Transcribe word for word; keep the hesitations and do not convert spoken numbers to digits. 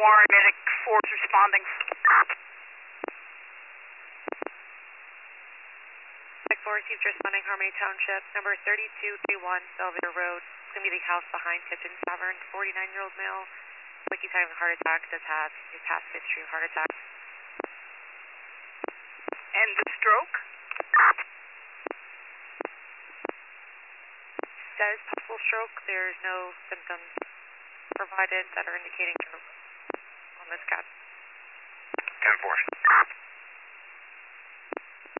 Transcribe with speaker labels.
Speaker 1: Warren, medic force responding.
Speaker 2: Medic four received responding Harmony Township, number thirty-two thirty-one, Belvedere Road. It's going to be the house behind Tipton Tavern. forty-nine-year-old male. Like he's having a heart attack, does have a past history of heart attack.
Speaker 1: And the stroke?
Speaker 2: Says possible stroke. There's no symptoms provided that are indicating stroke on this cat.
Speaker 3: ten four.